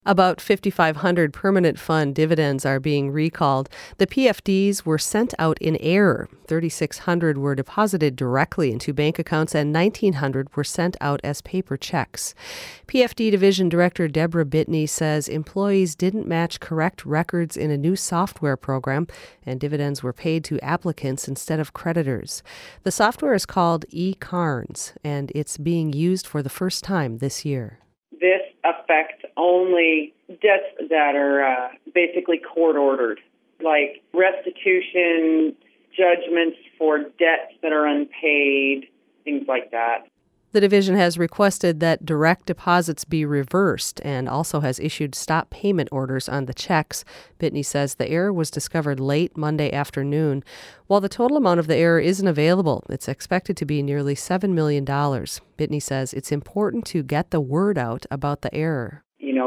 About 5,500 permanent fund dividends are being recalled. The PFDs were sent out in error. 3,600 were deposited directly into bank accounts and 1,900 were sent out as paper checks. PFD Division Director Deborah Bitney says employees didn't match correct records in a new software program and dividends were paid to applicants instead of creditors. The software is called eCarnes and it's being used for the first time this year. This affects only debts that are basically court-ordered, like restitution, judgments for debts that are unpaid, things like that. The division has requested that direct deposits be reversed and also has issued stop payment orders on the checks. Bitney says the error was discovered late Monday afternoon. While the total amount of the error isn't available, it's expected to be nearly $7 million. Bitney says it's important to get the word out about the error.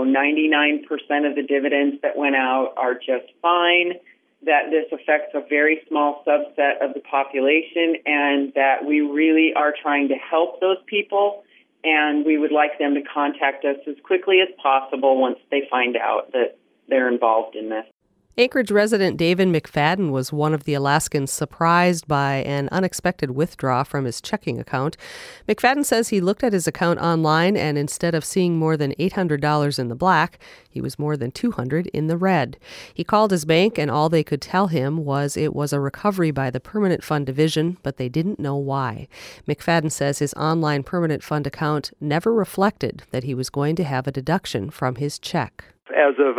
99% of the dividends that went out are just fine, that this affects a very small subset of the population, and that we really are trying to help those people, and we would like them to contact us as quickly as possible once they find out that they're involved in this. Anchorage resident David McFadden was one of the Alaskans surprised by an unexpected withdrawal from his checking account. McFadden says he looked at his account online and instead of seeing more than $800 in the black, he was more than $200 in the red. He called his bank and all they could tell him was it was a recovery by the Permanent Fund Division, but they didn't know why. McFadden says his online Permanent Fund account never reflected that he was going to have a deduction from his check. As of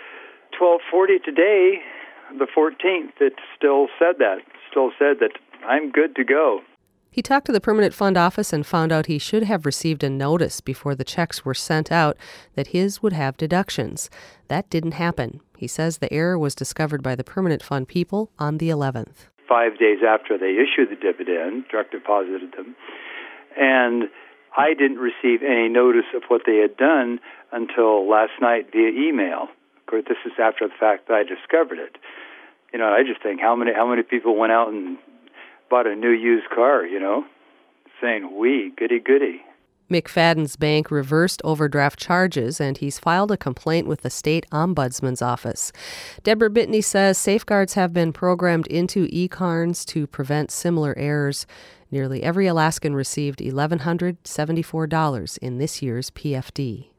12:40 today, the 14th, it still said that I'm good to go. He talked to the Permanent Fund office and found out he should have received a notice before the checks were sent out that his would have deductions. That didn't happen. He says the error was discovered by the Permanent Fund people on the 11th. 5 days after they issued the dividend, direct deposited them, and I didn't receive any notice of what they had done until last night via email. Of course, this is after the fact that I discovered it. I just think how many people went out and bought a new used car, saying, "Wee, goody." McFadden's bank reversed overdraft charges, and he's filed a complaint with the state ombudsman's office. Deborah Bitney says safeguards have been programmed into eCarnes to prevent similar errors. Nearly every Alaskan received $1,174 in this year's PFD.